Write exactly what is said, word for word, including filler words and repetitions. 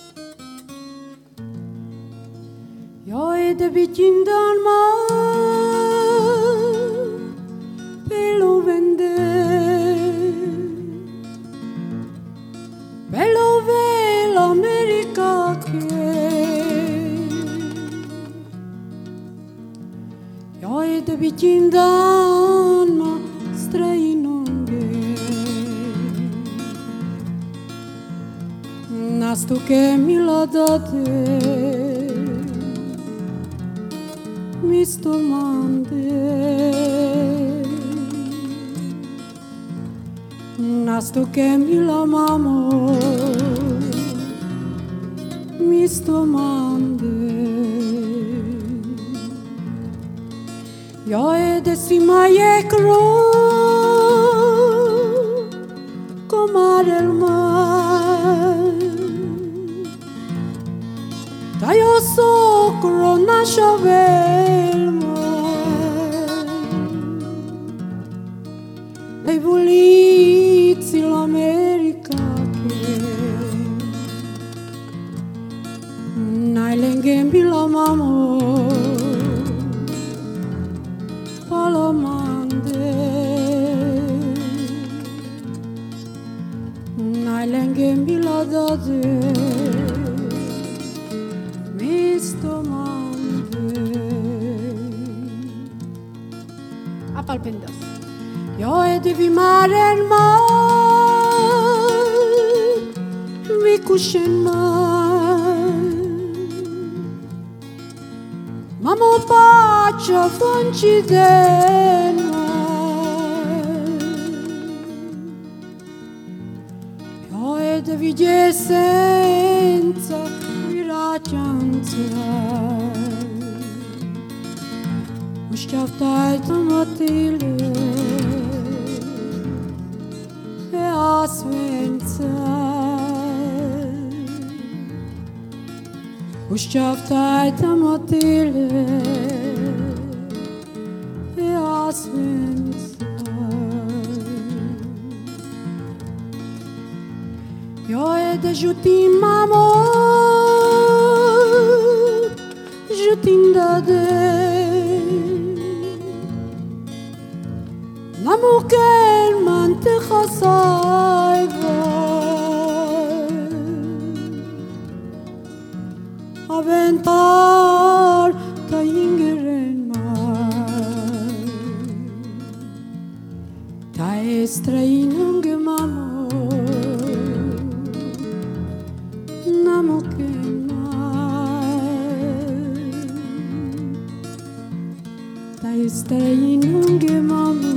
Jag är det begindan pelo vende pelo velo America che jag är det begindan străinunde nastu che mi lo date misto mande nasto che mi la mamo misto mande jag är det sima ekro comar el mar da yo socro na chover dai bulizi l'America che nai lengembi la mamo palomande nai lengembi la dade misto mande apalpendos. Jag är det vi maren mar vi kushemar Mamo pace foncidena Jag är det vi ge senza viracianza Ușteaptă-ai tămătile Svența Ușteaptă-ai tămătile a Svența Eu e de jutim mamo Jutim dade La mujer manteja saiba Aventar ta ingeren mar Ta e străinungă mamo Namo che mai Ta e străinungă mamo